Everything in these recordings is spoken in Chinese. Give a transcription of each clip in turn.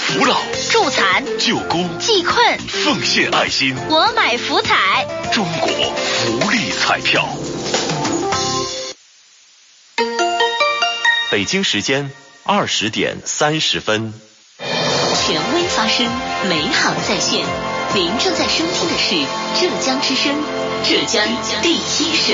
扶老、 助残、 救孤、 济困、 奉献爱心。 我买福彩， 中国福利彩票。 北京时间20点30分。 权威发声，美好在线。您正在收听的是浙江之声，浙江第一声。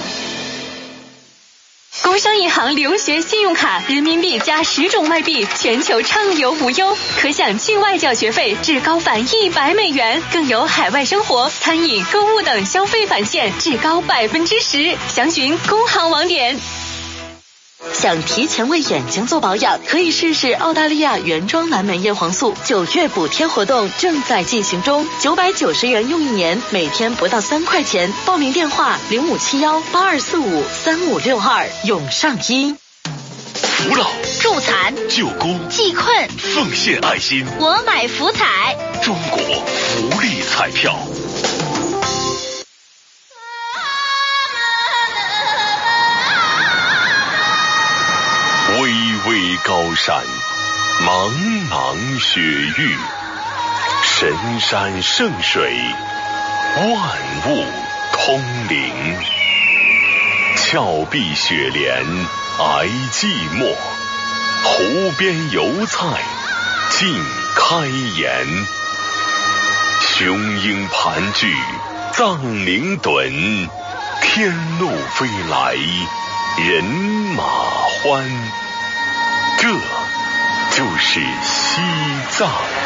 工商银行留学信用卡，人民币加10种外币，全球畅游无忧，可享境外缴学费至高返100美元，更有海外生活、餐饮、购物等消费返现至高10%。详询工行网点。 想提前为眼睛做保养，可以试试澳大利亚原装蓝莓叶黄素，9月补贴活动正在进行中，990元用1年，每天不到3块钱。报名电话057182453562，永上医。 扶老、 助残、 救孤、 济困、 奉献爱心。 我买福彩， 中国福利彩票。巍巍高山，茫茫雪域，神山圣水，万物通灵。峭壁雪莲，挨寂寞；湖边油菜，尽开颜。雄鹰盘踞，藏羚趸，天路飞来，人马欢。这就是西藏，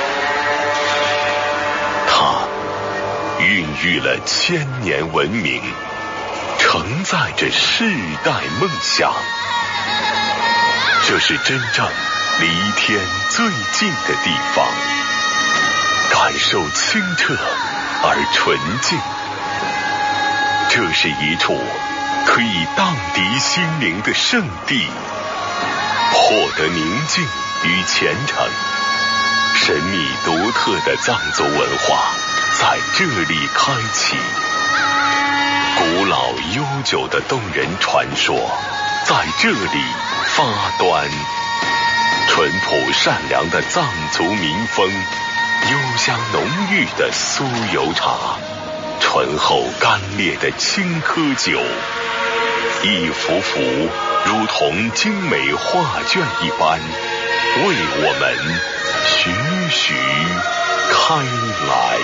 它孕育了1000年文明，承载着世代梦想。这是真正离天最近的地方，感受清澈而纯净。这是一处可以荡涤心灵的圣地，获得宁静与虔诚。神秘独特的藏族文化在这里开启，古老悠久的动人传说在这里发端。淳朴善良的藏族民风，幽香浓郁的酥油茶，醇厚干烈的青稞酒，一幅幅如同精美画卷一般，为我们徐徐开来。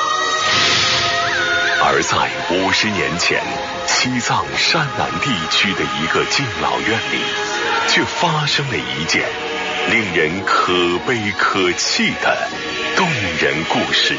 而在50年前，西藏山南地区的一个敬老院里，却发生了一件令人可悲可泣的动人故事。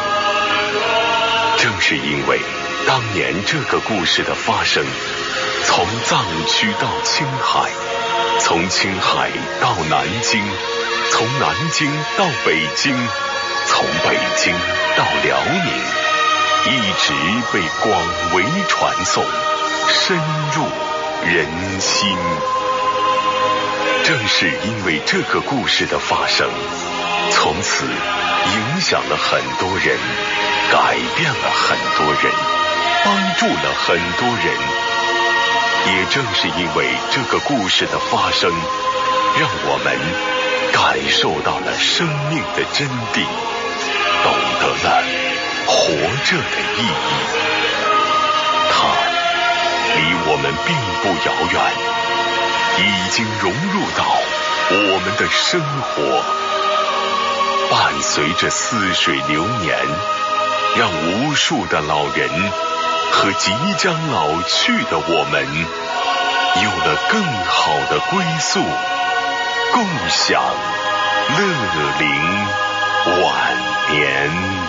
正是因为当年这个故事的发生，从藏区到青海，从青海到南京，从南京到北京，从北京到辽宁，一直被广为传颂，深入人心。正是因为这个故事的发生，从此影响了很多人，改变了很多人，帮助了很多人。也正是因为这个故事的发生，让我们感受到了生命的真谛，懂得了活着的意义。它离我们并不遥远，已经融入到我们的生活，伴随着似水流年，让无数的老人和即将老去的我们有了更好的归宿，共享乐龄晚年。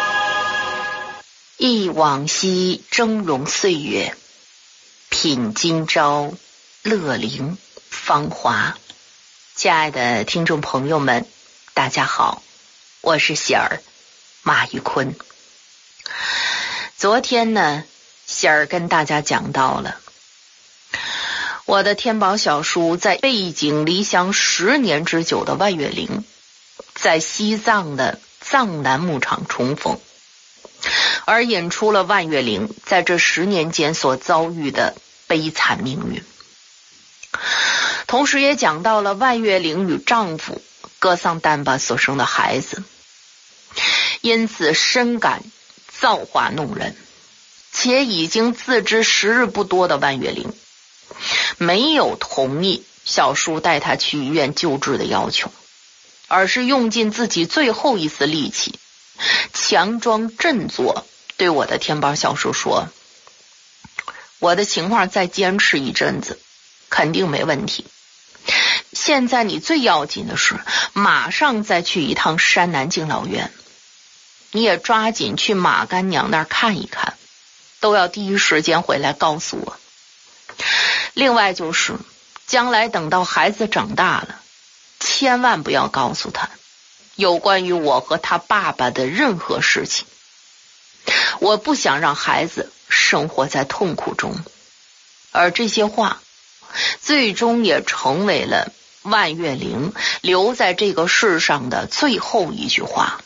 忆往昔峥嵘岁月，品今朝乐龄芳华。亲爱的听众朋友们，大家好，我是喜儿马玉坤。昨天呢，喜儿跟大家讲到了我的天宝小叔在背井离乡10年之久的万岳陵，在西藏的藏南牧场重逢，而引出了万岳陵在这10年间所遭遇的悲惨命运。同时也讲到了万岳陵与丈夫格桑丹巴所生的孩子，因此深感造化弄人，且已经自知时日不多的万月玲没有同意小叔带他去医院救治的要求，而是用尽自己最后一丝力气，强装振作，对我的天宝小叔说，我的情况再坚持一阵子肯定没问题，现在你最要紧的是马上再去一趟山南敬老院，你也抓紧去马干娘那儿看一看，都要第一时间回来告诉我。另外就是将来等到孩子长大了，千万不要告诉他有关于我和他爸爸的任何事情，我不想让孩子生活在痛苦中。而这些话最终也成为了万月玲留在这个世上的最后一句话。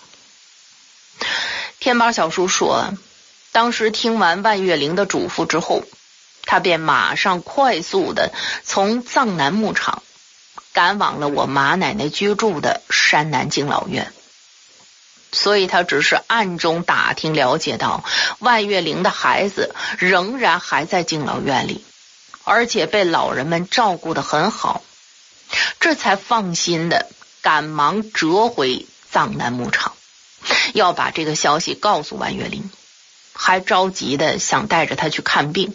天宝小叔说，当时听完万月玲的嘱咐之后，他便马上快速的从藏南牧场赶往了我马奶奶居住的山南敬老院。所以他只是暗中打听了解到万月玲的孩子仍然还在敬老院里，而且被老人们照顾得很好，这才放心的赶忙折回藏南牧场，要把这个消息告诉万月玲，还着急的想带着他去看病。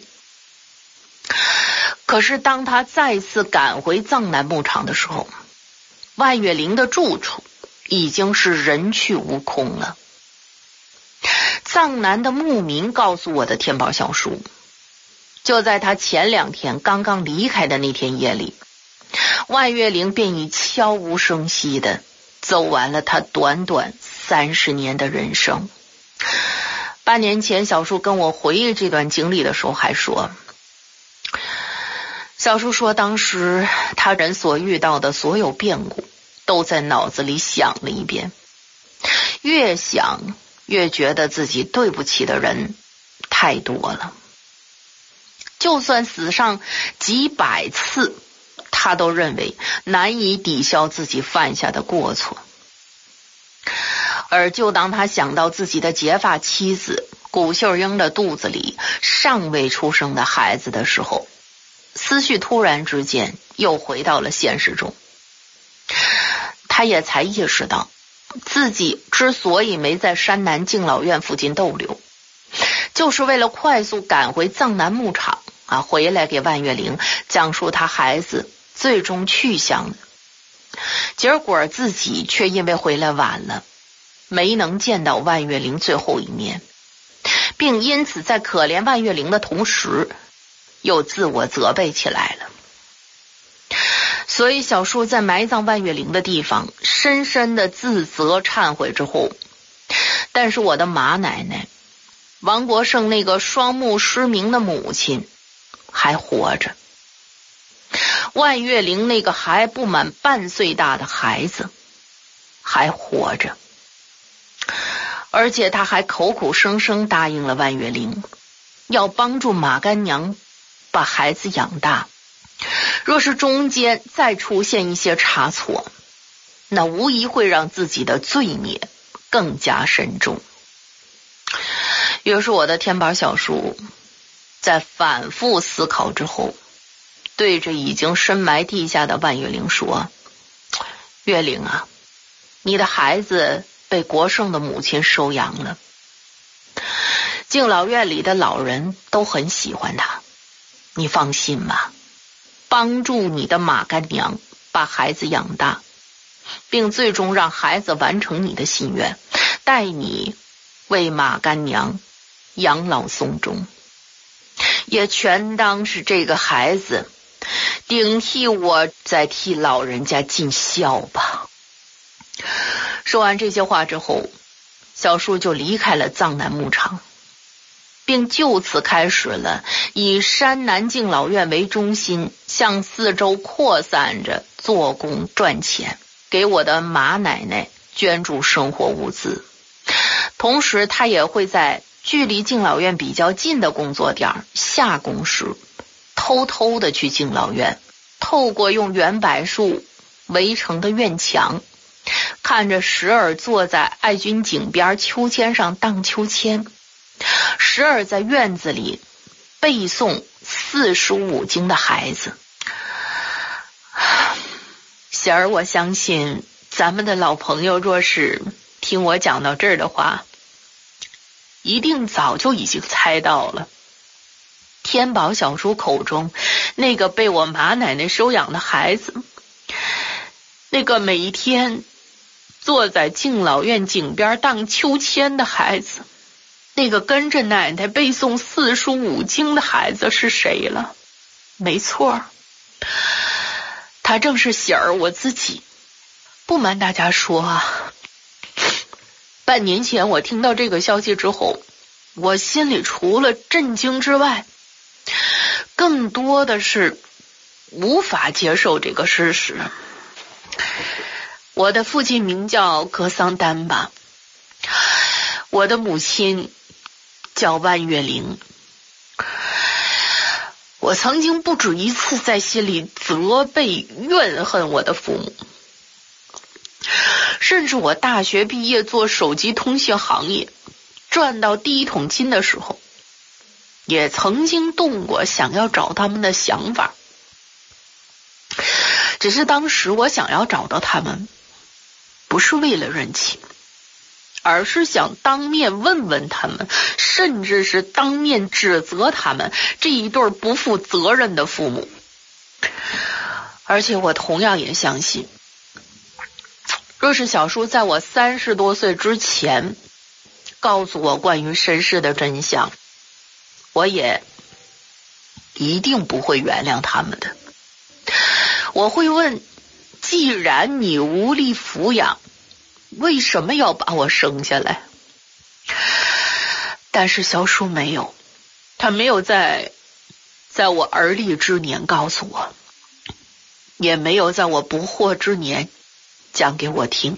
可是当他再次赶回藏南牧场的时候，万月玲的住处已经是人去屋空了。藏南的牧民告诉我的天宝小叔，就在他前2天刚刚离开的那天夜里，万月玲便已悄无声息的走完了他短短30年的人生。半年前小叔跟我回忆这段经历的时候还说，小叔说当时他人所遇到的所有变故都在脑子里想了一遍，越想越觉得自己对不起的人太多了，就算死上几百次，他都认为难以抵消自己犯下的过错。而就当他想到自己的结发妻子谷秀英的肚子里尚未出生的孩子的时候，思绪突然之间又回到了现实中。他也才意识到，自己之所以没在山南敬老院附近逗留，就是为了快速赶回藏南牧场回来给万月玲讲述他孩子最终去向的。结果自己却因为回来晚了，没能见到万月玲最后一面，并因此在可怜万月玲的同时又自我责备起来了。所以小叔在埋葬万月玲的地方深深的自责忏悔之后，但是我的马奶奶王国胜那个双目失明的母亲还活着，万月玲那个还不满半岁大的孩子还活着，而且他还口口声声答应了万月玲要帮助马干娘把孩子养大，若是中间再出现一些差错，那无疑会让自己的罪孽更加深重。于是我的天宝小叔在反复思考之后，对着已经深埋地下的万月玲说，月玲啊，你的孩子被国胜的母亲收养了，敬老院里的老人都很喜欢他，你放心吧，帮助你的马干娘把孩子养大，并最终让孩子完成你的心愿，带你为马干娘养老送终，也全当是这个孩子顶替我再替老人家尽孝吧。说完这些话之后，小叔就离开了藏南牧场，并就此开始了以山南敬老院为中心向四周扩散着做工赚钱，给我的马奶奶捐助生活物资。同时他也会在距离敬老院比较近的工作点下工时，偷偷的去敬老院，透过用圆柏树围成的院墙看着时儿坐在爱军井边秋千上荡秋千，时儿在院子里背诵45经的孩子。喜儿，我相信咱们的老朋友若是听我讲到这儿的话，一定早就已经猜到了。天宝小叔口中那个被我马奶奶收养的孩子，那个每一天坐在敬老院井边荡秋千的孩子，那个跟着奶奶背诵45经的孩子是谁了？没错，他正是喜儿我自己。不瞒大家说啊，半年前我听到这个消息之后，我心里除了震惊之外，更多的是无法接受这个事实。我的父亲名叫格桑丹巴，我的母亲叫万月玲。我曾经不止一次在心里责备怨恨我的父母，甚至我大学毕业做手机通信行业赚到第一桶金的时候，也曾经动过想要找他们的想法。只是当时我想要找到他们，不是为了人情，而是想当面问问他们，甚至是当面指责他们这一对不负责任的父母。而且我同样也相信，若是小叔在我30多岁之前告诉我关于身世的真相，我也一定不会原谅他们的。我会问，既然你无力抚养，为什么要把我生下来？但是小叔没有，他没有在我而立之年告诉我，也没有在我不惑之年讲给我听。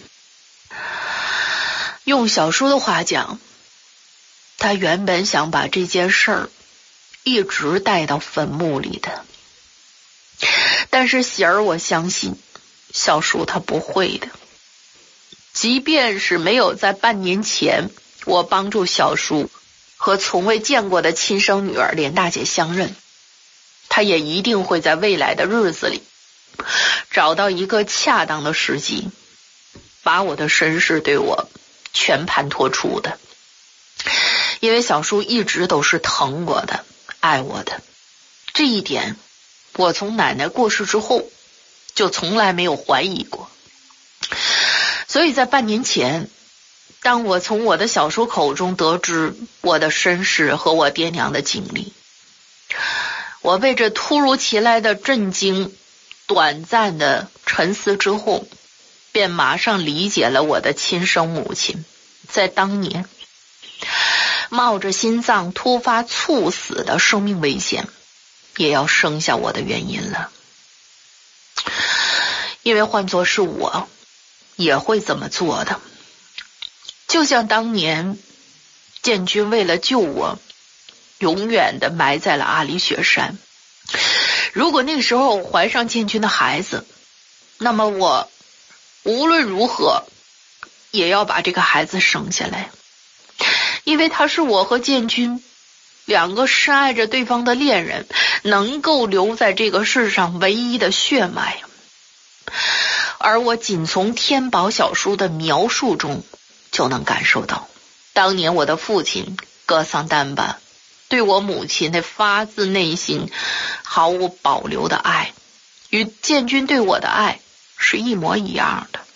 用小叔的话讲，他原本想把这件事儿一直带到坟墓里的。但是喜儿，我相信小叔他不会的。即便是没有在半年前我帮助小叔和从未见过的亲生女儿连大姐相认，他也一定会在未来的日子里找到一个恰当的时机，把我的身世对我全盘托出的。因为小叔一直都是疼我的，爱我的，这一点我从奶奶过世之后就从来没有怀疑过。所以在半年前，当我从我的小叔口中得知我的身世和我爹娘的经历，我被这突如其来的震惊短暂的沉思之后，便马上理解了我的亲生母亲在当年冒着心脏突发猝死的生命危险也要生下我的原因了。因为换作是我也会这么做的。就像当年建军为了救我永远的埋在了阿里雪山，如果那个时候我怀上建军的孩子，那么我无论如何也要把这个孩子生下来，因为他是我和建军两个深爱着对方的恋人能够留在这个世上唯一的血脉。而我仅从天宝小叔的描述中就能感受到，当年我的父亲格桑丹巴对我母亲那发自内心毫无保留的爱，与建军对我的爱是一模一样的。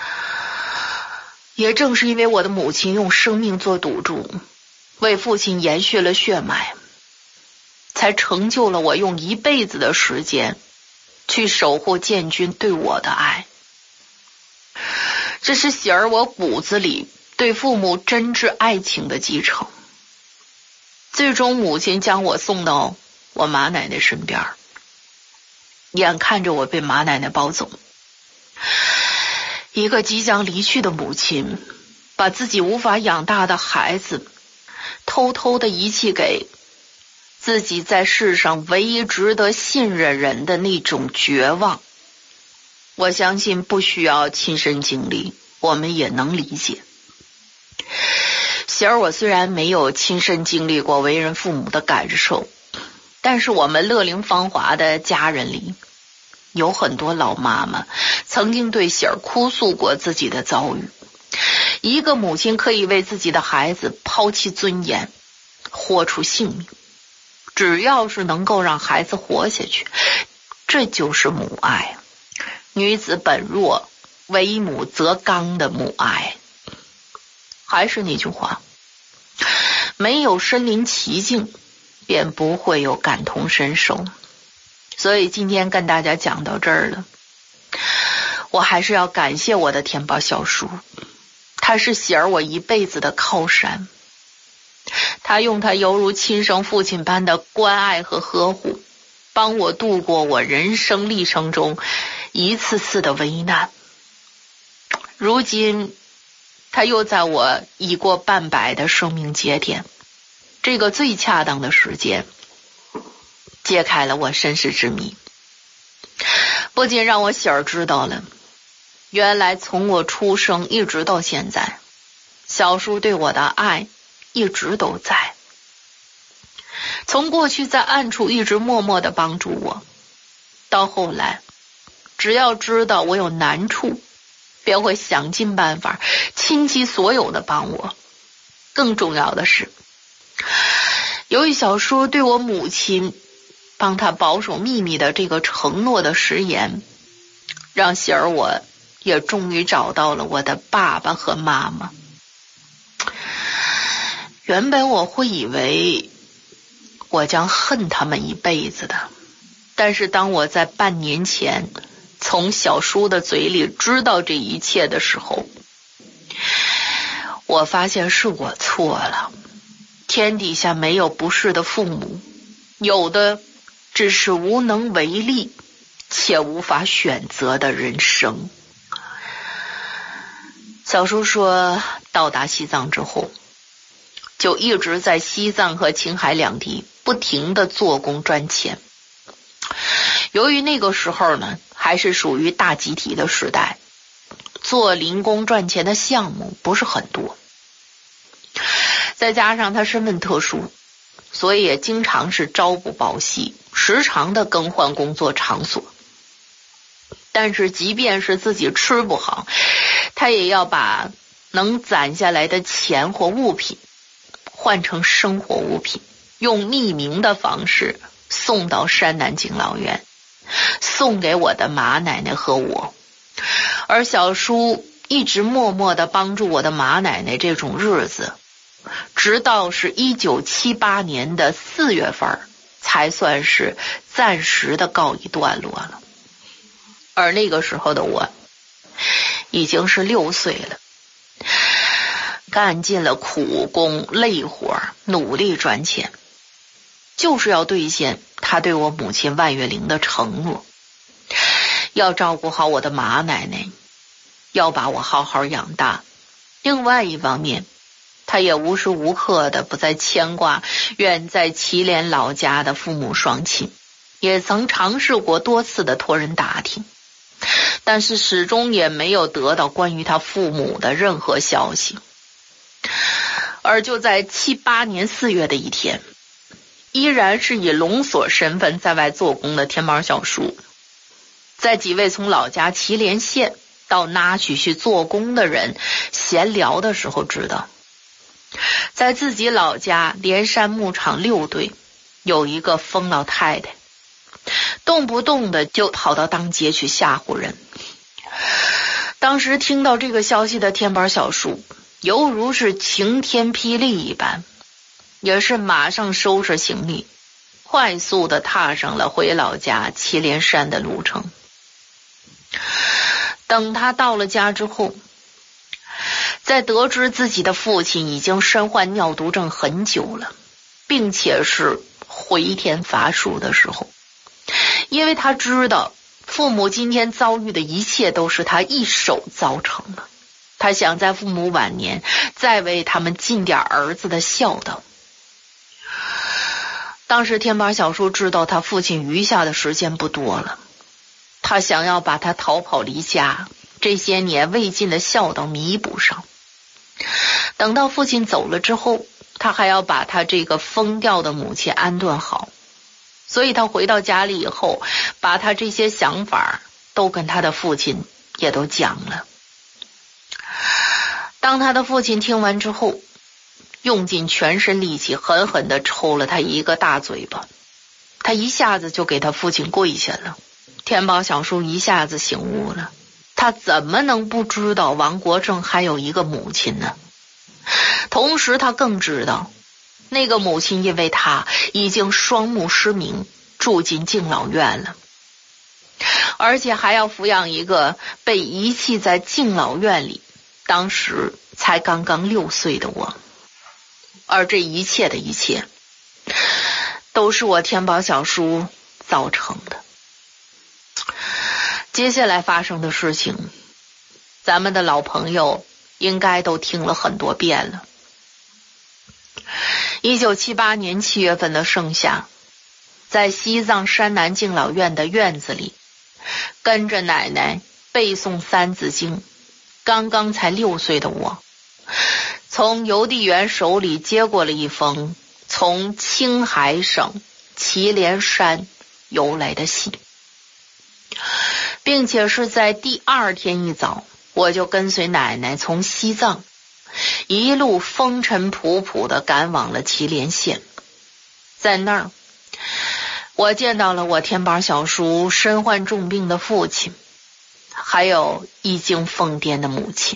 也正是因为我的母亲用生命做赌注，为父亲延续了血脉，才成就了我用一辈子的时间去守护建军对我的爱。这是喜儿我骨子里对父母真挚爱情的继承。最终母亲将我送到我马奶奶身边，眼看着我被马奶奶抱走，一个即将离去的母亲把自己无法养大的孩子偷偷的遗弃给自己在世上唯一值得信任人的那种绝望， 我相信不需要亲身经历，我们也能理解。喜儿，我虽然没有亲身经历过为人父母的感受，但是我们乐龄芳华的家人里，有很多老妈妈曾经对喜儿哭诉过自己的遭遇。一个母亲可以为自己的孩子抛弃尊严，豁出性命，只要是能够让孩子活下去，这就是母爱。女子本弱，为母则刚的母爱。还是那句话，没有身临其境，便不会有感同身受。所以今天跟大家讲到这儿了，我还是要感谢我的天宝小叔，他是喜儿我一辈子的靠山。他用他犹如亲生父亲般的关爱和呵护，帮我度过我人生历程中一次次的危难。如今他又在我已过半百的生命节点，这个最恰当的时间，揭开了我身世之谜。不仅让我喜儿知道了，原来从我出生一直到现在，小叔对我的爱一直都在。从过去在暗处一直默默地帮助我，到后来只要知道我有难处，便会想尽办法倾其所有地帮我。更重要的是，由于小叔对我母亲帮他保守秘密的这个承诺的食言，让喜儿我也终于找到了我的爸爸和妈妈。原本我会以为我将恨他们一辈子的，但是当我在半年前从小叔的嘴里知道这一切的时候，我发现是我错了。天底下没有不是的父母，有的只是无能为力且无法选择的人生。小叔说，到达西藏之后，就一直在西藏和青海两地不停地做工赚钱。由于那个时候呢，还是属于大集体的时代，做零工赚钱的项目不是很多，再加上他身份特殊，所以也经常是朝不保夕，时常的更换工作场所。但是即便是自己吃不好，他也要把能攒下来的钱或物品换成生活物品，用匿名的方式送到山南敬老院，送给我的马奶奶和我。而小叔一直默默地帮助我的马奶奶这种日子，直到是1978年的4月份才算是暂时的告一段落了。而那个时候的我已经是6岁了，干尽了苦工累活，努力赚钱，就是要兑现他对我母亲万月玲的承诺，要照顾好我的马奶奶，要把我好好养大。另外一方面，他也无时无刻的不再牵挂远在祁连老家的父母双亲，也曾尝试过多次的托人打听，但是始终也没有得到关于他父母的任何消息。而就在78年4月的一天，依然是以龙锁身份在外做工的天宝小叔，在几位从老家祁连县到那曲去做工的人闲聊的时候知道，在自己老家连山牧场6队有一个疯老太太，动不动的就跑到当街去吓唬人。当时听到这个消息的天宝小叔犹如是晴天霹雳一般，也是马上收拾行李，快速的踏上了回老家祁连山的路程。等他到了家之后，在得知自己的父亲已经身患尿毒症很久了，并且是回天乏术的时候，因为他知道父母今天遭遇的一切都是他一手造成的，他想在父母晚年再为他们尽点儿子的孝道。当时天宝小叔知道他父亲余下的时间不多了， 他想要把他逃跑离家这些年未尽的孝道弥补上。等到父亲走了之后，他还要把他这个疯掉的母亲安顿好。所以他回到家里以后，把他这些想法都跟他的父亲也都讲了。当他的父亲听完之后，用尽全身力气狠狠地抽了他一个大嘴巴，他一下子就给他父亲跪下了。天宝小叔一下子醒悟了，他怎么能不知道王国正还有一个母亲呢？同时他更知道，那个母亲因为他已经双目失明，住进敬老院了，而且还要抚养一个被遗弃在敬老院里当时才刚刚6岁的我。而这一切的一切都是我天宝小叔造成的。接下来发生的事情，咱们的老朋友应该都听了很多遍了。1978年7月份的盛夏，在西藏山南敬老院的院子里，跟着奶奶背诵三字经，刚刚才6岁的我，从邮递员手里接过了一封从青海省祁连山邮来的信，并且是在第2天一早，我就跟随奶奶从西藏一路风尘仆仆地赶往了祁连县。在那儿，我见到了我天宝小叔身患重病的父亲，还有已经疯癫的母亲。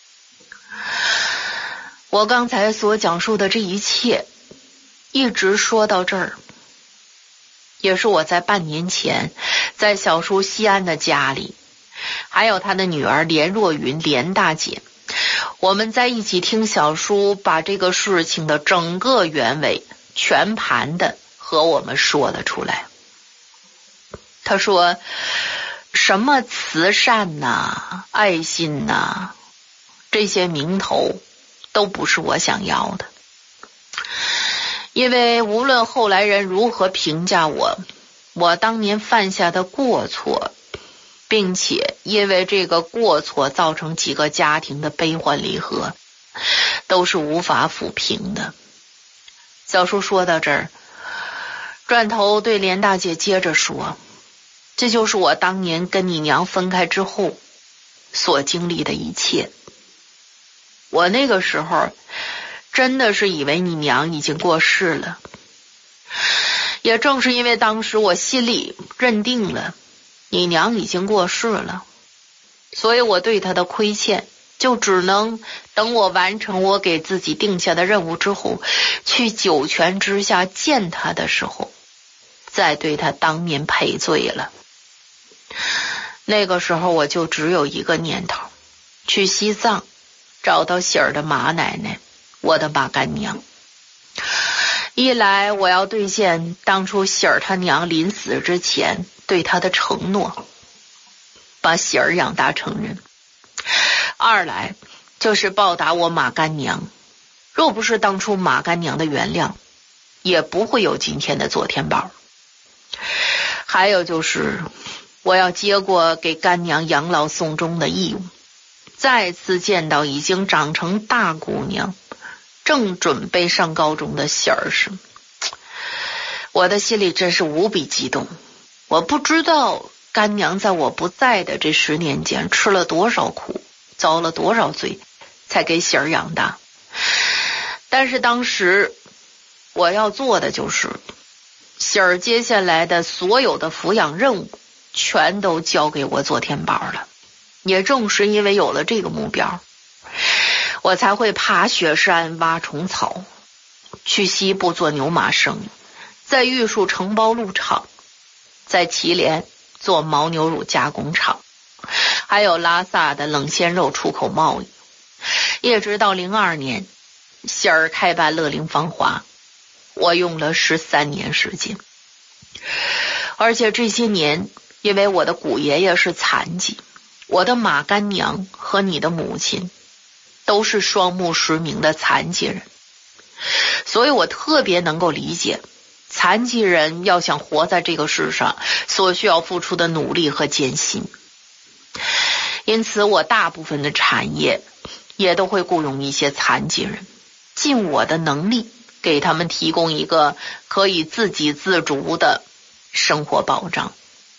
我刚才所讲述的这一切，一直说到这儿，也是我在半年前在小叔西安的家里，还有他的女儿连若云连大姐，我们在一起听小叔把这个事情的整个原委全盘的和我们说了出来。他说什么慈善呐、爱心呐，这些名头都不是我想要的。因为无论后来人如何评价我当年犯下的过错，并且因为这个过错造成几个家庭的悲欢离合，都是无法抚平的。小叔说到这儿，转头对连大姐接着说，这就是我当年跟你娘分开之后所经历的一切。我那个时候真的是以为你娘已经过世了，也正是因为当时我心里认定了你娘已经过世了，所以我对她的亏欠就只能等我完成我给自己定下的任务之后，去九泉之下见她的时候，再对她当面赔罪了。那个时候我就只有一个念头，去西藏找到喜儿的马奶奶，我的马干娘。一来我要兑现当初喜儿她娘临死之前对她的承诺，把喜儿养大成人；二来就是报答我马干娘，若不是当初马干娘的原谅，也不会有今天的左天宝。还有就是我要接过给干娘养老送终的义务，再次见到已经长成大姑娘正准备上高中的喜儿时，我的心里真是无比激动。我不知道干娘在我不在的这10年间吃了多少苦，遭了多少罪，才给喜儿养大。但是当时我要做的就是喜儿接下来的所有的抚养任务全都交给我左天宝了。也正是因为有了这个目标，我才会爬雪山挖虫草，去西部做牛马生意，在玉树承包路厂，在祁连做牦牛乳加工厂，还有拉萨的冷鲜肉出口贸易。一直到02年喜儿开办乐龄芳华，我用了13年时间。而且这些年因为我的古爷爷是残疾，我的马干娘和你的母亲都是双目失明的残疾人，所以我特别能够理解残疾人要想活在这个世上所需要付出的努力和艰辛。因此我大部分的产业也都会雇佣一些残疾人，尽我的能力给他们提供一个可以自给自足的生活保障。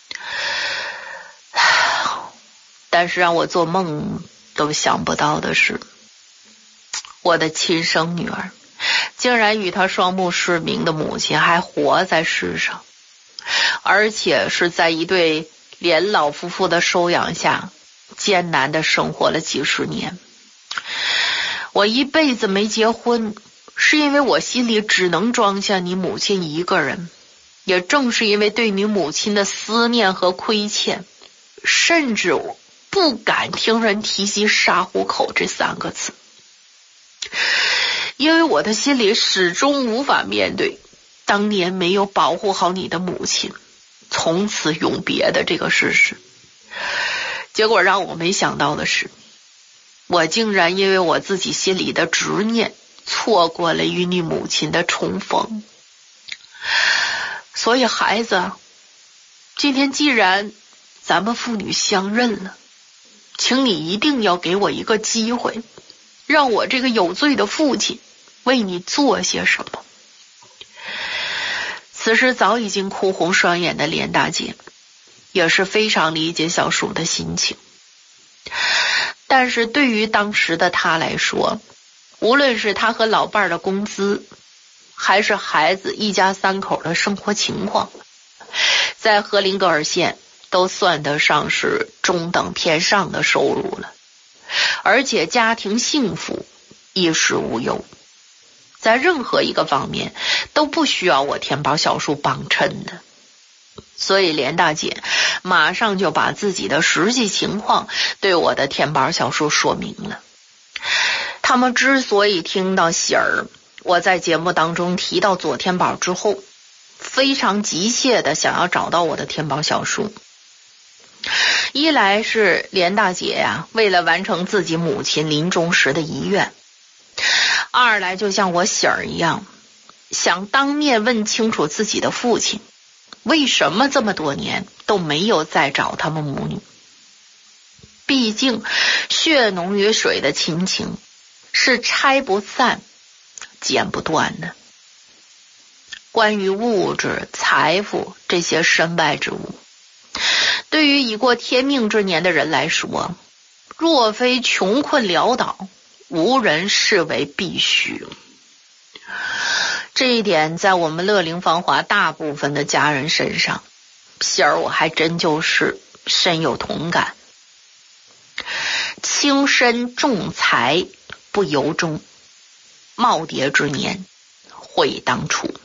但是让我做梦都想不到的是，我的亲生女儿竟然与她双目失明的母亲还活在世上，而且是在一对连老夫妇的收养下艰难地生活了几十年。我一辈子没结婚，是因为我心里只能装下你母亲一个人，也正是因为对你母亲的思念和亏欠，甚至我不敢听人提及杀虎口这3个字，因为我的心里始终无法面对当年没有保护好你的母亲从此永别的这个事实。结果让我没想到的是，我竟然因为我自己心里的执念错过了与你母亲的重逢。所以孩子，今天既然咱们父女相认了，请你一定要给我一个机会，让我这个有罪的父亲为你做些什么。此时早已经哭红双眼的连大姐也是非常理解小叔的心情，但是对于当时的她来说，无论是她和老伴儿的工资，还是孩子一家3口的生活情况，在荷林格尔县都算得上是中等偏上的收入了，而且家庭幸福，衣食无忧，在任何一个方面都不需要我天宝小叔帮衬的。所以连大姐马上就把自己的实际情况对我的天宝小叔说明了。他们之所以听到喜儿我在节目当中提到左天宝之后，非常急切的想要找到我的天宝小叔，一来是连大姐呀，为了完成自己母亲临终时的遗愿；二来就像我喜儿一样，想当面问清楚自己的父亲为什么这么多年都没有再找他们母女。毕竟血浓于水的亲情是拆不散剪不断的。关于物质财富这些身外之物，对于已过天命之年的人来说，若非穷困潦倒，无人视为必须。这一点在我们乐龄芳华大部分的家人身上，喜儿我还真就是深有同感。轻身重财不由衷，耄耋之年悔当初。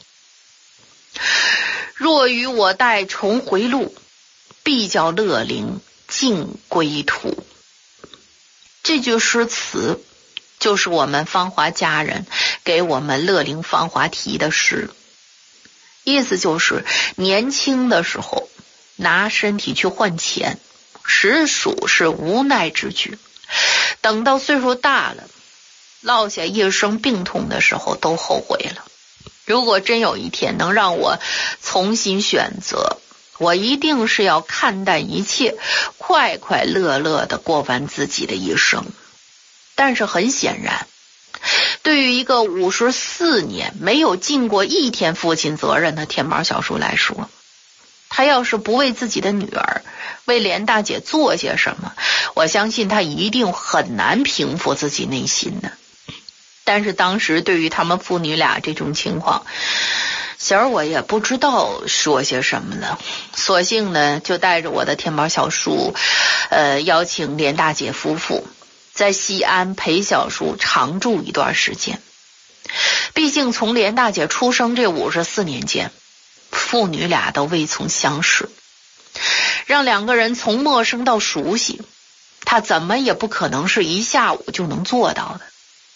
若与我待重回路，必叫乐龄尽归途。这句诗词就是我们芳华家人给我们乐龄芳华提的诗，意思就是年轻的时候拿身体去换钱，实属是无奈之举，等到岁数大了，落下一生病痛的时候都后悔了。如果真有一天能让我重新选择，我一定是要看淡一切，快快乐乐地过完自己的一生。但是很显然，对于一个54年没有尽过一天父亲责任的天宝小叔来说，他要是不为自己的女儿，为连大姐做些什么，我相信他一定很难平复自己内心的。但是当时对于他们父女俩这种情况，喜儿我也不知道说些什么了，索性呢就带着我的天宝小叔邀请连大姐夫妇在西安陪小叔常住一段时间。毕竟从连大姐出生这54年间，父女俩都未曾相识，让两个人从陌生到熟悉，他怎么也不可能是一下午就能做到的。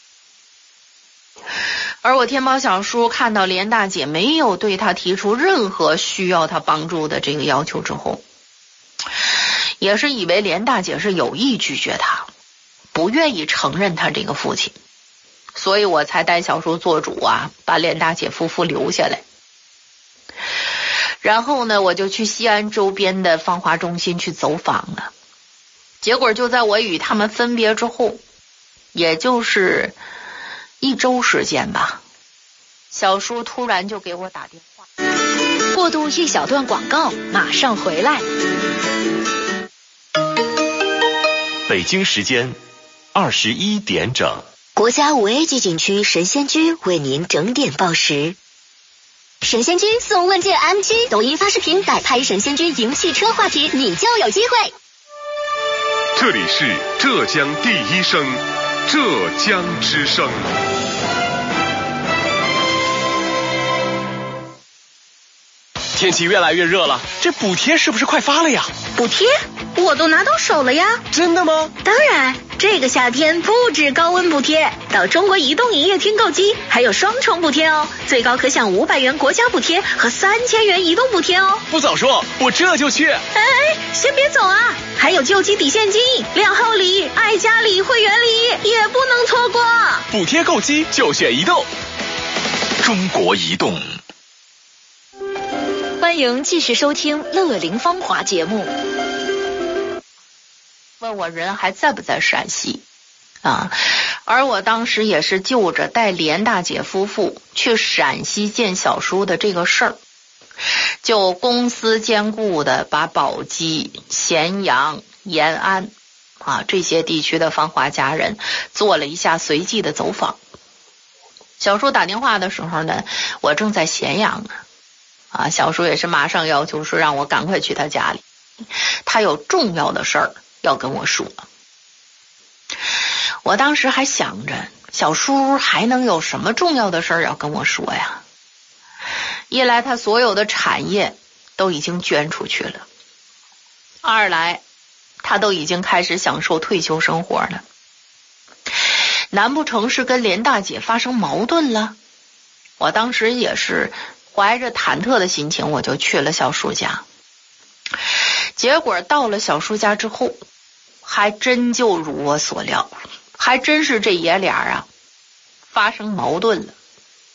而我天宝小叔看到连大姐没有对他提出任何需要他帮助的这个要求之后，也是以为连大姐是有意拒绝他，不愿意承认他这个父亲，所以我才带小叔做主啊，把连大姐夫妇留下来。 然后呢，我就去西安周边的芳华中心去走访了。结果就在我与他们分别之后，也就是1周时间吧，小叔突然就给我打电话。 过渡一小段广告，马上回来。 北京时间21点整。 国家5A级景区神仙居为您整点报时。神仙居送问界 MG， 抖音发视频改拍神仙居赢汽车话题，你就有机会。 这里是浙江第一声，浙江之声。 天气越来越热了，这补贴是不是快发了呀？ 补贴？我都拿到手了呀。 真的吗？ 当然，这个夏天不止高温补贴，到中国移动营业厅购机还有双重补贴哦，最高可享500元国家补贴和3000元移动补贴哦。 不早说，我这就去。 先别走啊，还有救济抵现金、2号礼、爱家礼、会员礼也不能错过。 补贴购机就选移动。 中国移动。 欢迎继续收听乐龄芳华节目。 问我人还在不在陕西啊？而我当时也是就着带连大姐夫妇去陕西见小叔的这个事儿，就公私兼顾的把宝鸡、咸阳、延安这些地区的芳华家人做了一下随机的走访。小叔打电话的时候呢，我正在咸阳呢，小叔也是马上要求说让我赶快去他家里，他有重要的事儿要跟我说。我当时还想着，小叔还能有什么重要的事儿要跟我说呀？一来他所有的产业都已经捐出去了，二来他都已经开始享受退休生活了，难不成是跟连大姐发生矛盾了？我当时也是怀着忐忑的心情，我就去了小叔家。结果到了小叔家之后，还真就如我所料，还真是这爷俩发生矛盾了。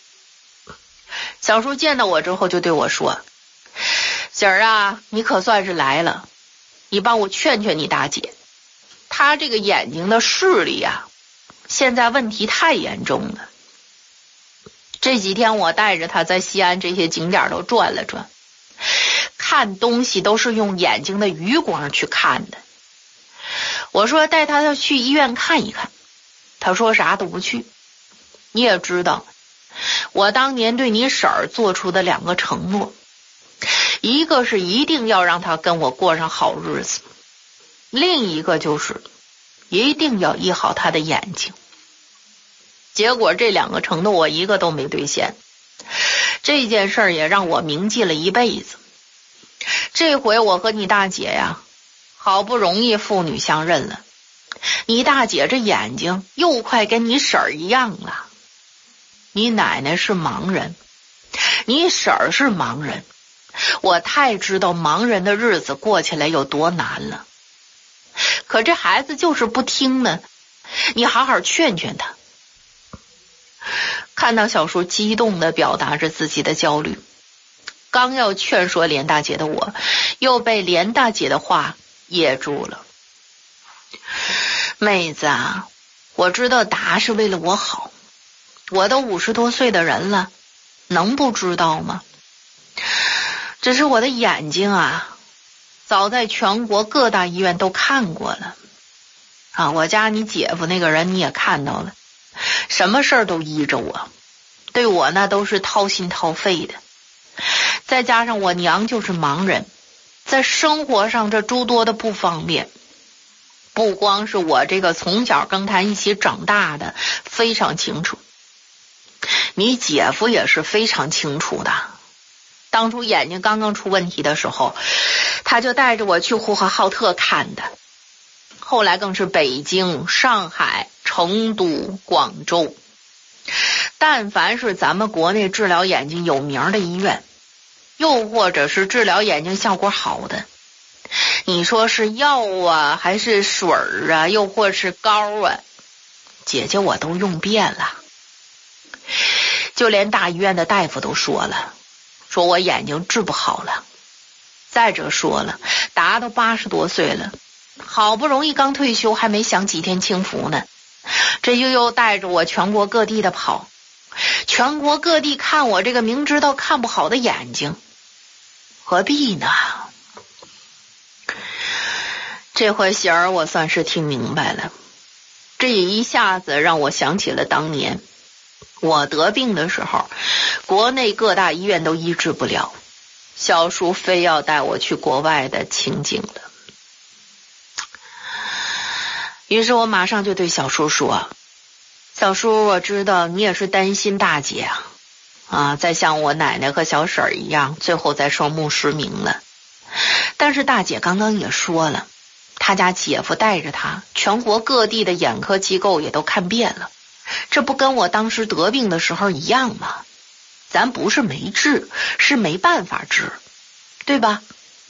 小叔见到我之后就对我说：“姐儿你可算是来了，你帮我劝劝你大姐，她这个眼睛的视力现在问题太严重了。这几天我带着她在西安这些景点都转了转，看东西都是用眼睛的余光去看的。我说带她去医院看一看，她说啥都不去。你也知道我当年对你婶儿做出的2个承诺，一个是一定要让她跟我过上好日子，另一个就是一定要医好她的眼睛。结果这2个承诺我一个都没兑现，这件事儿也让我铭记了一辈子。这回我和你大姐好不容易父女相认了，你大姐这眼睛又快跟你婶儿一样了。你奶奶是盲人，你婶儿是盲人，我太知道盲人的日子过起来有多难了。可这孩子就是不听呢，你好好劝劝他。看到小叔激动地表达着自己的焦虑，刚要劝说连大姐的我，又被连大姐的话噎住了。妹子我知道达是为了我好，我都50多岁的人了，能不知道吗？只是我的眼睛早在全国各大医院都看过了我家你姐夫那个人你也看到了，什么事儿都依着我，对我那都是掏心掏肺的。再加上我娘就是盲人，在生活上这诸多的不方便，不光是我这个从小跟他一起长大的非常清楚，你姐夫也是非常清楚的。当初眼睛刚刚出问题的时候，他就带着我去呼和浩特看的，后来更是北京、上海、成都、广州，但凡是咱们国内治疗眼睛有名的医院，又或者是治疗眼睛效果好的，你说是药还是水又或是膏姐姐我都用遍了。就连大医院的大夫都说说我眼睛治不好了。再者说了，达都80多岁了，好不容易刚退休，还没享几天清福呢，这又带着我全国各地的跑，全国各地看我这个明知道看不好的眼睛，何必呢？这回喜儿我算是听明白了，这一下子让我想起了当年我得病的时候，国内各大医院都医治不了，小叔非要带我去国外的情景的。于是我马上就对小叔说，小叔，我知道你也是担心大姐再像我奶奶和小婶儿一样，最后再双目失明了。但是大姐刚刚也说了，他家姐夫带着他，全国各地的眼科机构也都看遍了，这不跟我当时得病的时候一样吗？咱不是没治，是没办法治，对吧？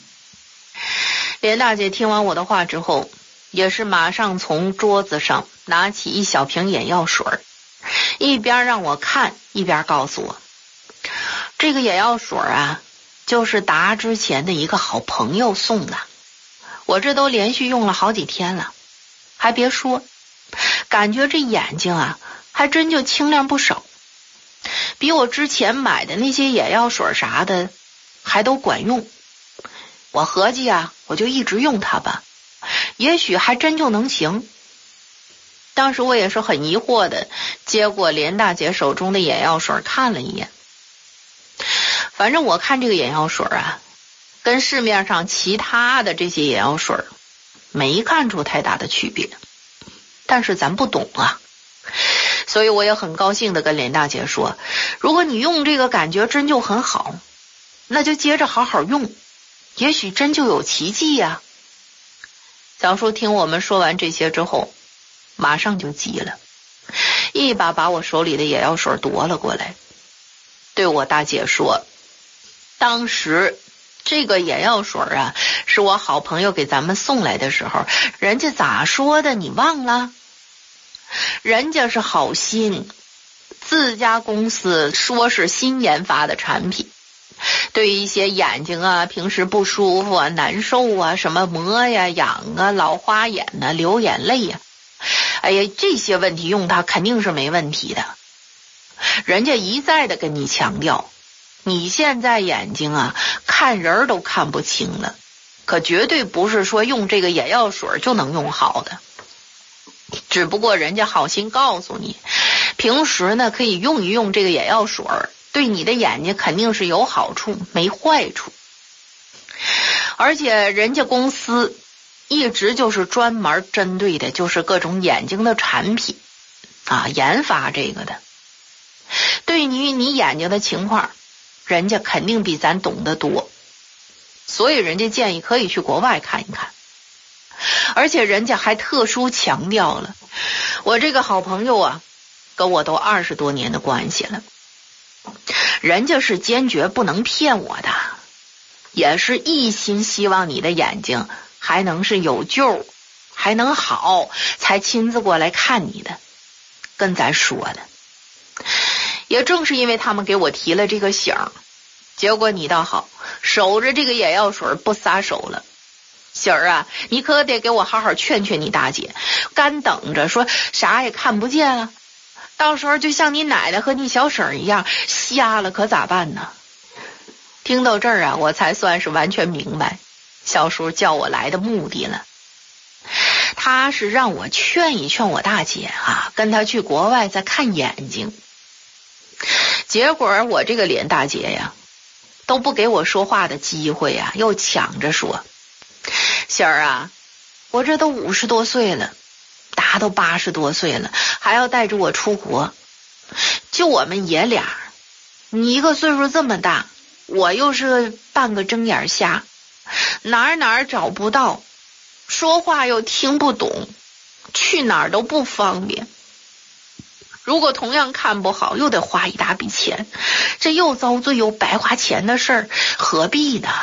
连大姐听完我的话之后，也是马上从桌子上拿起一小瓶眼药水，一边让我看，一边告诉我，这个眼药水就是达之前的一个好朋友送的，我这都连续用了好几天了，还别说，感觉这眼睛还真就清亮不少，比我之前买的那些眼药水啥的还都管用。我合计我就一直用它吧，也许还真就能行。当时我也是很疑惑的，接过连大姐手中的眼药水看了一眼。反正我看这个眼药水跟市面上其他的这些眼药水没看出太大的区别，但是咱不懂所以我也很高兴的跟连大姐说，如果你用这个感觉真就很好，那就接着好好用，也许真就有奇迹小叔听我们说完这些之后，马上就急了，一把我手里的眼药水夺了过来，对我大姐说，当时这个眼药水是我好朋友给咱们送来的时候，人家咋说的你忘了？人家是好心，自家公司说是新研发的产品，对于一些眼睛平时不舒服难受什么磨痒老花眼流眼泪哎呀，这些问题用它肯定是没问题的。人家一再的跟你强调，你现在眼睛看人都看不清了，可绝对不是说用这个眼药水就能用好的，只不过人家好心告诉你，平时可以用一用这个眼药水，对你的眼睛肯定是有好处没坏处。而且人家公司一直就是专门针对的就是各种眼睛的产品研发这个的，对于你眼睛的情况，人家肯定比咱懂得多，所以人家建议可以去国外看一看。而且人家还特殊强调了，我这个好朋友跟我都20多年的关系了，人家是坚决不能骗我的，也是一心希望你的眼睛还能是有救，还能好，才亲自过来看你的，跟咱说的。也正是因为他们给我提了这个醒，结果你倒好，守着这个眼药水不撒手了。喜儿你可得给我好好劝劝你大姐，干等着说啥也看不见了，到时候就像你奶奶和你小婶一样瞎了，可咋办呢？听到这儿我才算是完全明白小叔叫我来的目的了。他是让我劝一劝我大姐跟他去国外再看眼睛。结果我这个连大姐都不给我说话的机会又抢着说，喜儿我这都50多岁了，达都80多岁了，还要带着我出国，就我们爷俩，你一个岁数这么大，我又是半个睁眼瞎，哪儿找不到，说话又听不懂，去哪儿都不方便，如果同样看不好，又得花一大笔钱，这又遭罪又白花钱的事儿，何必呢？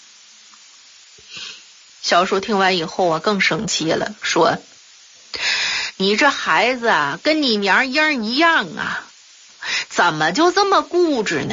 小叔听完以后更生气了，说，你这孩子跟你娘一样怎么就这么固执呢？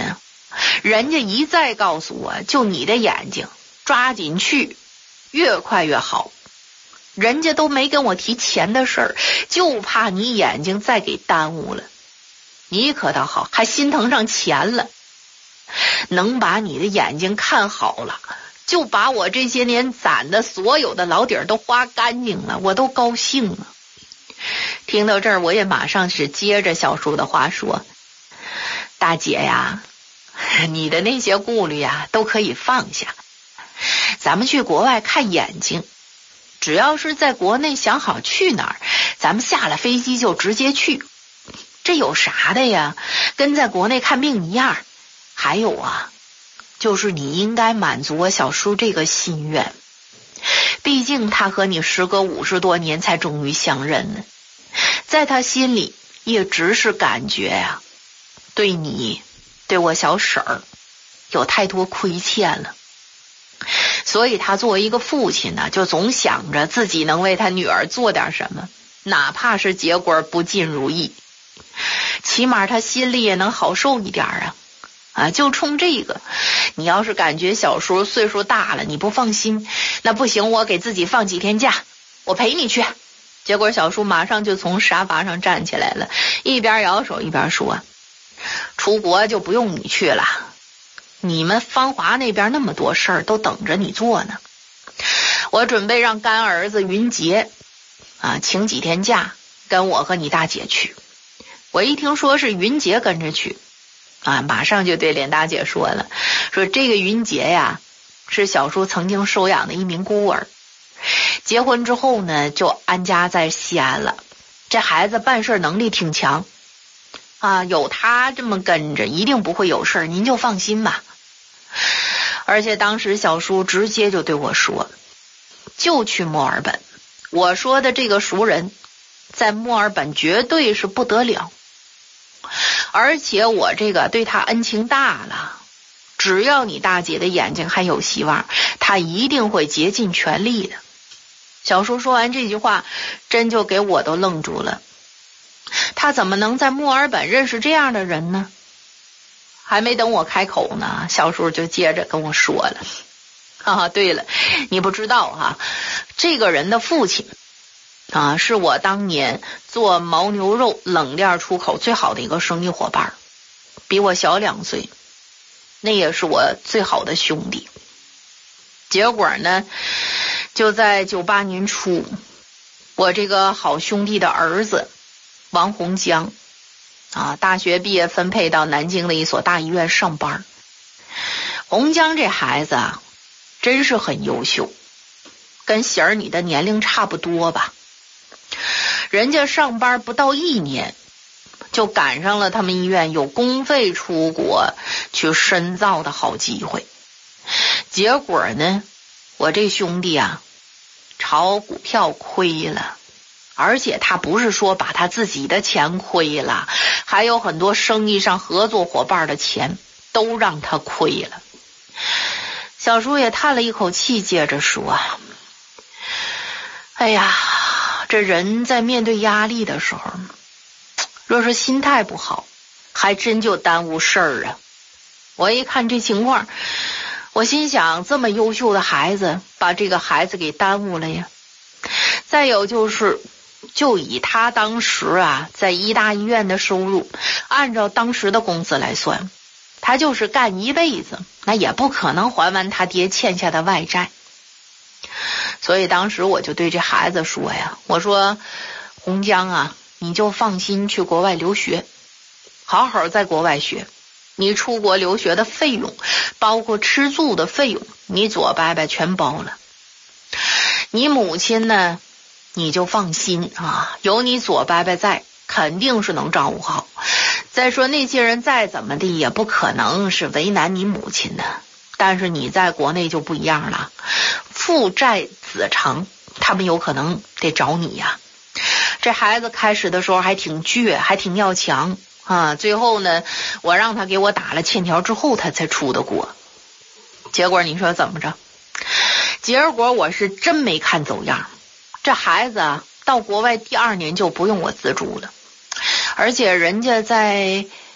人家一再告诉我，就你的眼睛抓紧去，越快越好。人家都没跟我提钱的事儿，就怕你眼睛再给耽误了。你可倒好，还心疼上钱了。能把你的眼睛看好了，就把我这些年攒的所有的老底儿都花干净了，我都高兴了。听到这儿，我也马上是接着小叔的话说，大姐呀，你的那些顾虑呀都可以放下，咱们去国外看眼睛，只要是在国内想好去哪儿，咱们下了飞机就直接去，这有啥的呀，跟在国内看病一样。还有啊，就是你应该满足我小叔这个心愿，毕竟他和你时隔50多年才终于相认呢，在他心里一直是感觉呀，对你对我小婶儿有太多亏欠了，所以他作为一个父亲呢，就总想着自己能为他女儿做点什么，哪怕是结果不尽如意，起码他心里也能好受一点啊，就冲这个，你要是感觉小叔岁数大了你不放心，那不行，我给自己放几天假，我陪你去。结果小叔马上就从沙发上站起来了，一边摇手一边说，出国就不用你去了，你们芳华那边那么多事儿都等着你做呢。我准备让干儿子云杰请几天假跟我和你大姐去。我一听说是云杰跟着去马上就对脸大姐说了，说这个云杰呀是小叔曾经收养的一名孤儿，结婚之后呢就安家在西安了，这孩子办事能力挺强有他这么跟着一定不会有事，您就放心吧。而且当时小叔直接就对我说，就去墨尔本，我说的这个熟人在墨尔本绝对是不得了，而且我这个对他恩情大了，只要你大姐的眼睛还有希望，他一定会竭尽全力的。小叔说完这句话，真就给我都愣住了，他怎么能在墨尔本认识这样的人呢？还没等我开口呢，小叔就接着跟我说了，对了，你不知道这个人的父亲是我当年做牦牛肉冷链出口最好的一个生意伙伴，比我小2岁，那也是我最好的兄弟。结果呢，就在98年初，我这个好兄弟的儿子王洪江大学毕业分配到南京的一所大医院上班。洪江这孩子真是很优秀，跟喜儿你的年龄差不多吧。人家上班不到1年，就赶上了他们医院有公费出国去深造的好机会。结果呢，我这兄弟炒股票亏了，而且他不是说把他自己的钱亏了，还有很多生意上合作伙伴的钱都让他亏了。小叔也叹了一口气，接着说，哎呀，这人在面对压力的时候，若是心态不好，还真就耽误事儿我一看这情况，我心想，这么优秀的孩子，把这个孩子给耽误了呀。再有就是，就以他当时在医大医院的收入，按照当时的工资来算，他就是干一辈子，那也不可能还完他爹欠下的外债。所以当时我就对这孩子说我说，洪江你就放心去国外留学，好好在国外学，你出国留学的费用，包括吃住的费用，你左伯伯全包了。你母亲呢，你就放心有你左伯伯在，肯定是能照顾好。再说那些人再怎么地也不可能是为难你母亲的，但是你在国内就不一样了，父债子偿，他们有可能得找你这孩子开始的时候还挺倔，还挺要强最后呢，我让他给我打了欠条之后，他才出的国。结果你说怎么着？结果我是真没看走样，这孩子到国外第2年就不用我资助了，而且人家在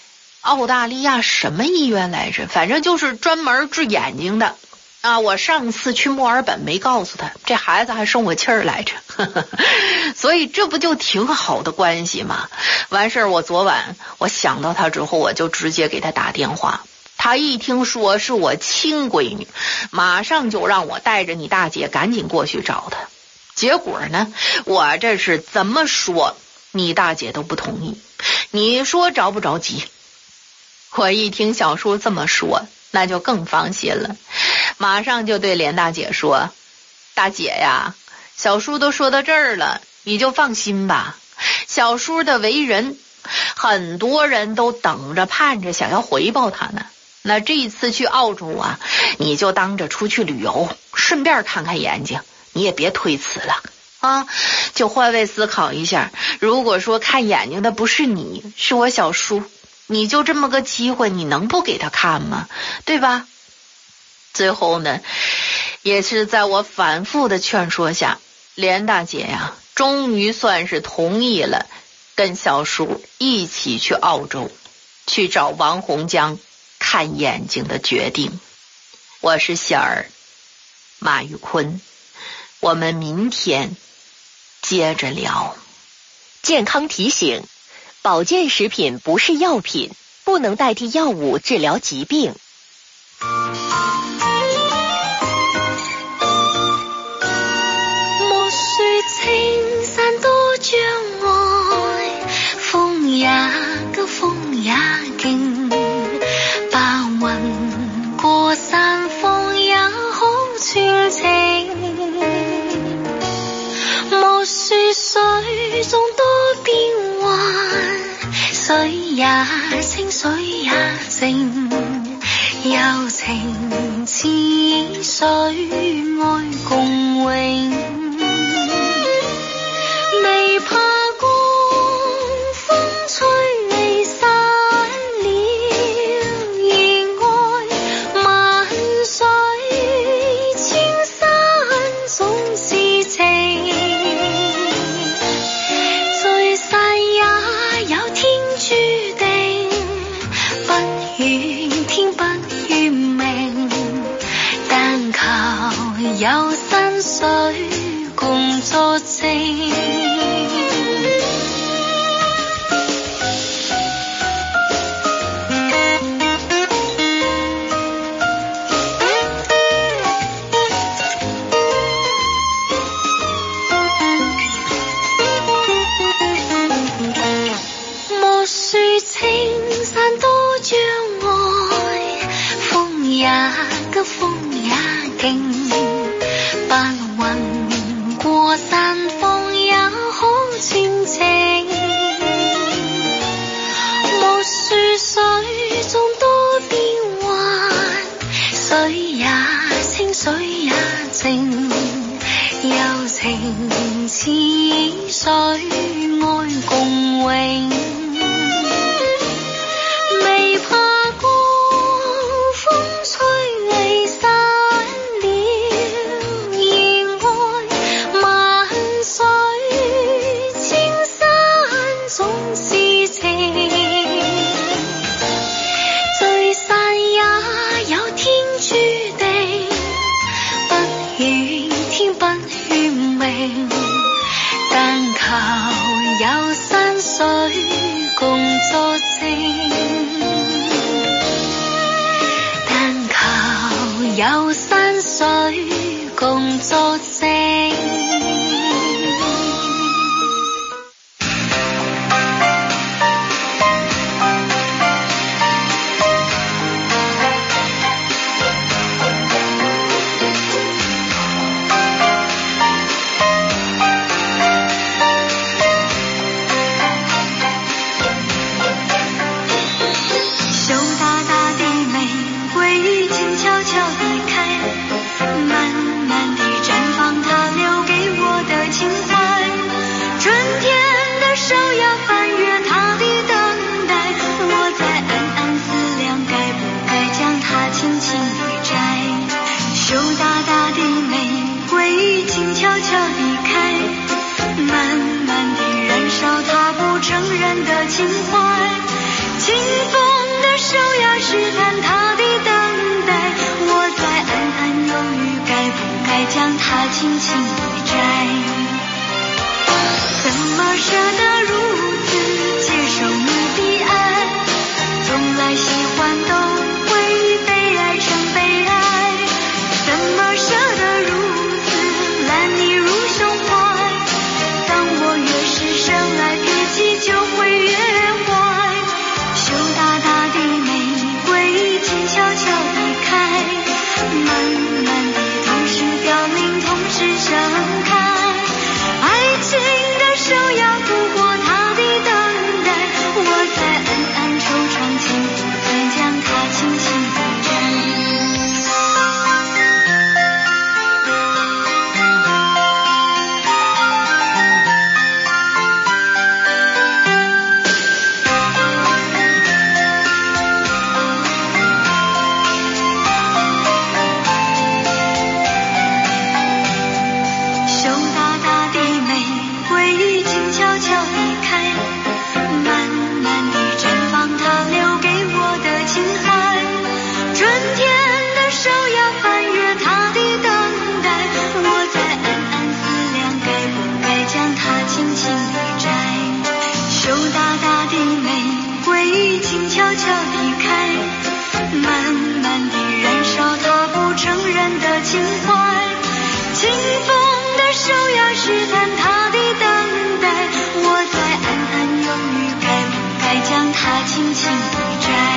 澳大利亚什么医院来着？反正就是专门治眼睛的啊。我上次去墨尔本没告诉他，这孩子还生我气儿来着。所以这不就挺好的关系吗？完事儿，我昨晚我想到他之后，我就直接给他打电话。他一听说是我亲闺女，马上就让我带着你大姐赶紧过去找她。结果呢，我这是怎么说，你大姐都不同意。你说着不着急？我一听小叔这么说，那就更放心了，马上就对连大姐说：大姐呀，小叔都说到这儿了，你就放心吧。小叔的为人，很多人都等着盼着想要回报他呢。那这一次去澳洲啊，你就当着出去旅游，顺便看看眼睛，你也别推辞了啊！就换位思考一下，如果说看眼睛的不是你，是我小叔，你就这么个机会，你能不给他看吗？对吧？最后呢，也是在我反复的劝说下，连大姐呀，终于算是同意了跟小叔一起去澳洲去找王洪江看眼睛的决定。我是喜儿，马玉坤，我们明天接着聊。 健康提醒：保健食品不是药品，不能代替药物治疗疾病。 莫說青山多障礙，風也急，風也勁，白雲過山峰也好傳情。莫說水中多變幻，水也清，水也靜，柔情似水，愛共榮。未怕光風吹離散了，而愛萬水千山總是情。聚散也有天注定，不怨天不怨命，但求有山水共作證。莫說青山多障礙，風也急，風也勁，白雲過山峰也好傳情。莫說水中多變幻，水也清，水也靜，柔情似水，愛共榮。未怕光風吹離散了，而愛萬水千山總是情。聚散也有天注定，不怨天不怨命，但求有山水共作證。但求有山水共作證。羞答答的玫瑰静悄悄地開，慢慢地綻放它轻轻一摘。怎么舍得如此接受你的爱？从来喜欢都会被爱成悲哀。怎么舍得如此揽你入胸怀？当我越是生来脾气就会越坏。羞答答的玫瑰静悄悄地开，慢慢地同时凋零同时盛开。爱情的手要度过它的等待，我在暗暗惆怅，情不再将它轻轻地摘。羞答答的玫瑰静悄悄地开，慢慢地绽放它留给我的情怀。春天的手要翻越它的等待，我在暗暗思量该不该将它轻轻地摘。羞答答的玫瑰静悄悄地开，慢慢地燃烧它不承认的情怀。清风的手要试探它的等待，我在暗暗犹豫该不该将它轻轻地摘。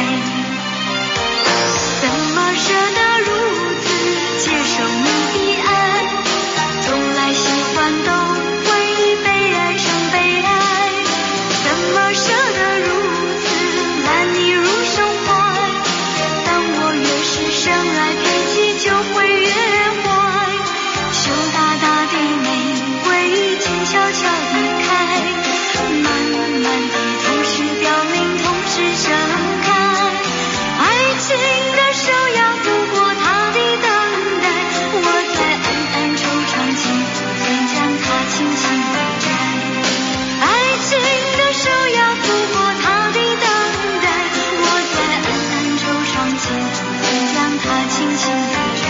怎么舍得如此接受你的爱？从来喜欢都会被爱成悲哀。怎么舍得如此揽你入胸怀？当我越是生来脾气就会越坏。羞答答的玫瑰静悄悄地开，慢慢地同时凋零同时盛开。爱情的手要度过它的等待，我在暗暗惆怅，情不再将它轻轻地摘。爱情的手要度过它的等待，我在暗暗惆怅，情不再将它轻轻地摘。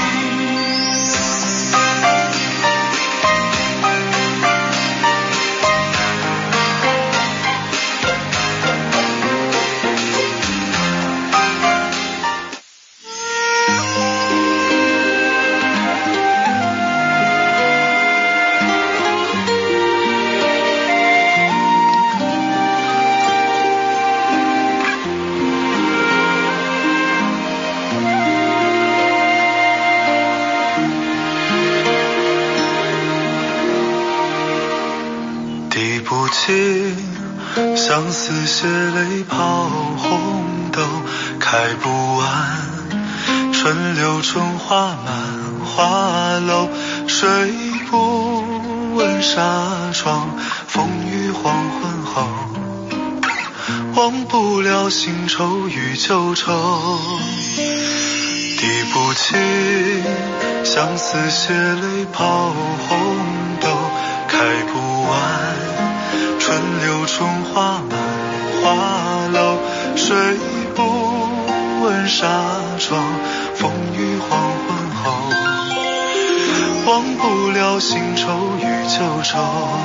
滴不尽相思血泪抛红豆，开不完春柳春花满花楼。睡不闻纱窗，风雨黄昏后，忘不了新愁与旧愁。滴不尽相思血泪抛红豆，开不完春柳春花满花楼。睡不闻纱窗，风雨黄昏后，忘不了新愁与旧愁。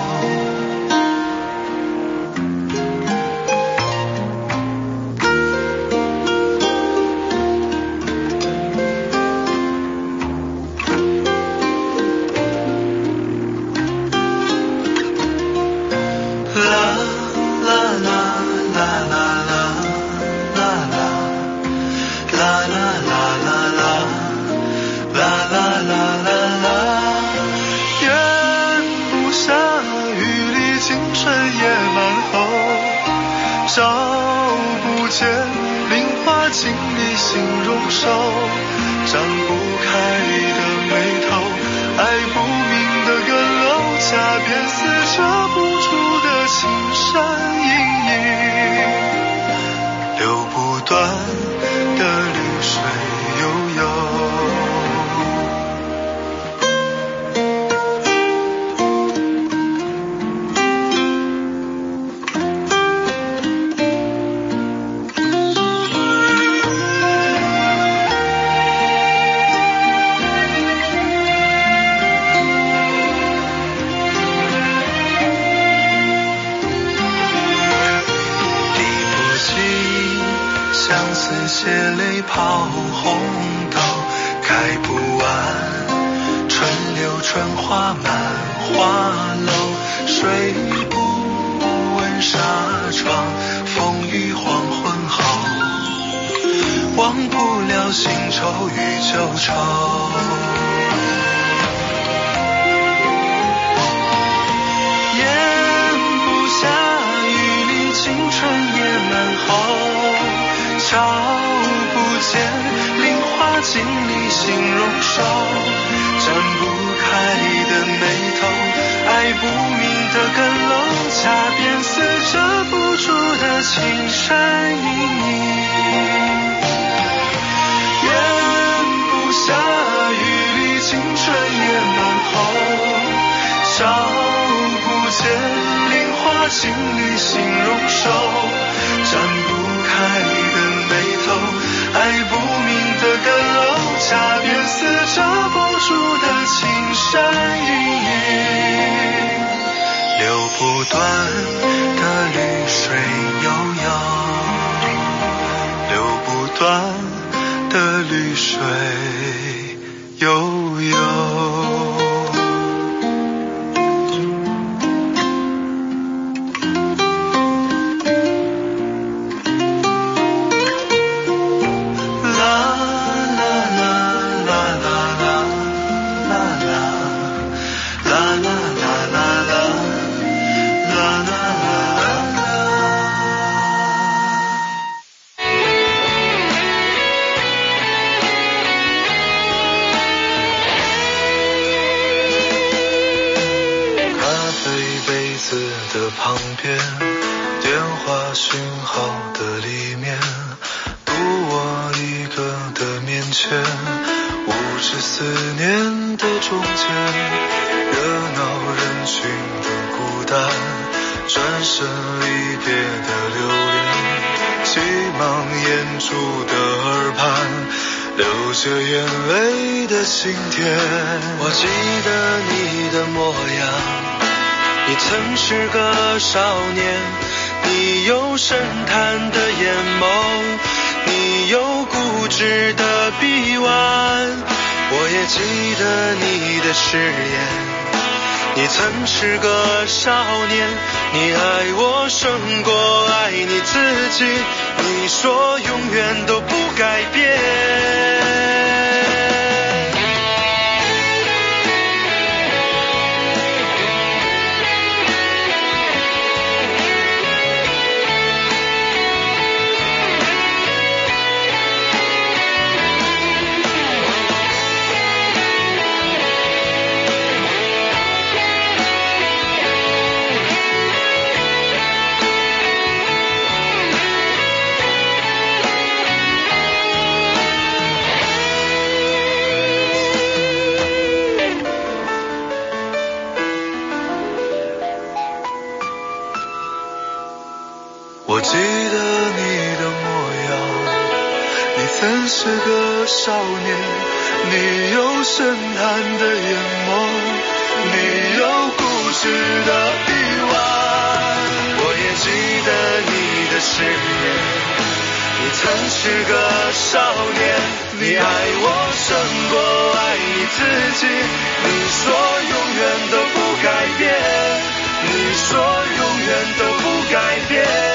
照不见菱花镜里心容瘦，展不开的眉头，爱不明的更楼，恰便似遮不住的情深隐隐，流不断的绿水悠悠。 丝血泪抛红豆，开不完春柳春花满花楼，睡不闻纱窗风雨黄昏后，忘不了新愁与旧愁。咽不下雨里青春野蛮后，瞧不见菱花镜里形容瘦，展不开的眉头，爱不明的更楼，恰便似遮不住的青山隐隐。咽不下雨里青春野蛮后，瞧不见菱花镜里形容瘦，展不开的眉头，爱不明的更楼，恰便似遮不住的青山隐隐。流不断的绿水悠悠，流不断的绿水悠悠。旁边电话讯号的里面，独我一个的面前，无知思念的中间，热闹人群的孤单，转身离别的留恋，急忙掩住的耳畔，流着眼泪的心田。我记得你的模样，你曾是个少年，你有深潭的眼眸，你有固执的臂弯。我也记得你的誓言，你曾是个少年，你爱我胜过爱你自己，你说永远都不改变。我记得你的模样，你曾是个少年，你有深潭的眼眸，你有固执的臂弯。我也记得你的誓言，你曾是个少年，你爱我胜过爱你自己，你说永远都不改变，你说永远都不改变。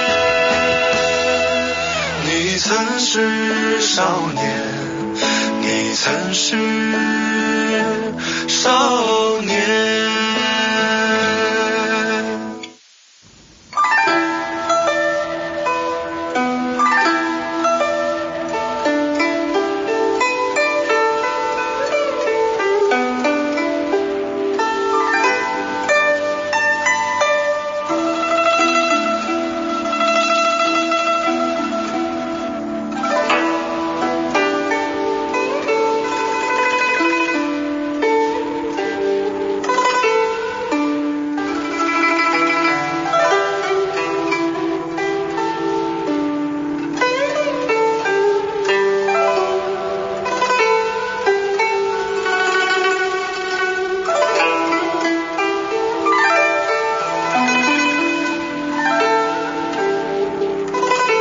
你曾是少年，你曾是少年。